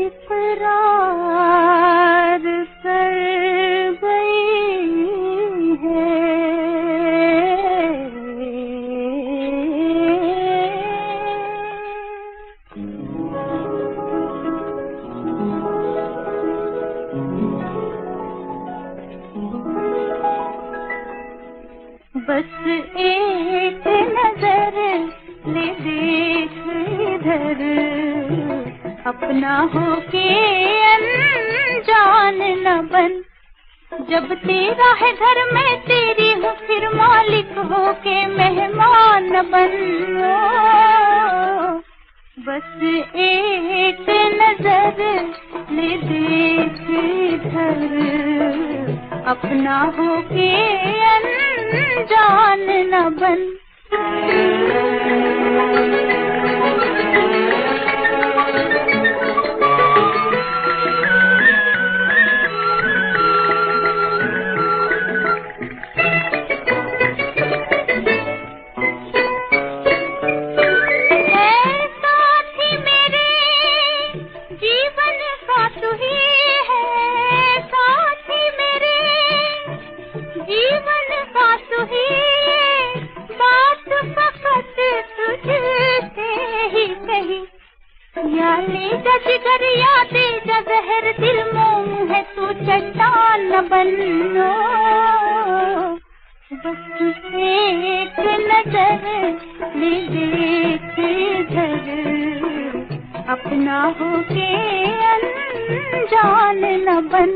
इकरार कर गई है। बस एक नजर ले देख इधर, अपना होके अनजान न बन। जब तेरा है घर में तेरी हूँ, फिर मालिक होके मेहमान न बन। बस एक नजर ले देख इधर, अपना होके अनजान न बन। या ले जा जिगर या दे जा जहर, दिल मोम है तू चट्टान न बन। बस एक नजर ले देख इधर, अपना होके अनजान न बन।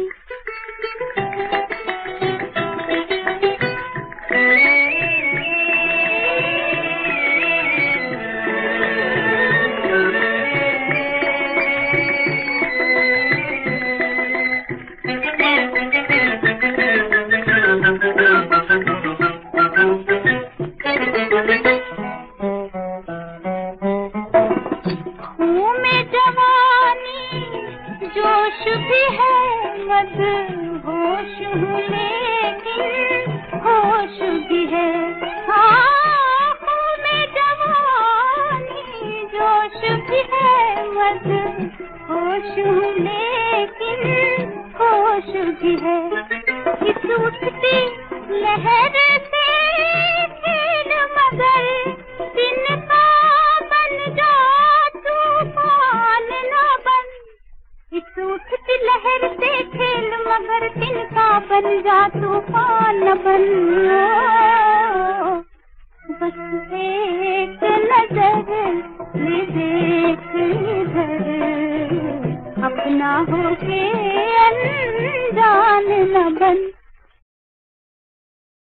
जोश भी है मद होश हूँ, लेकिन होश भी है। हाँ में जवानी जोश भी है मद होश हूँ, लेकिन होश भी है। इस उठती लहर से खेल मगर, दिन का बन जा तूफान न बन। इस उठती लहर से खेल मगर, दिन का बन जा तूफान न बन। बस एक नजर ले देख इधर, अपना होके अनजान न बन।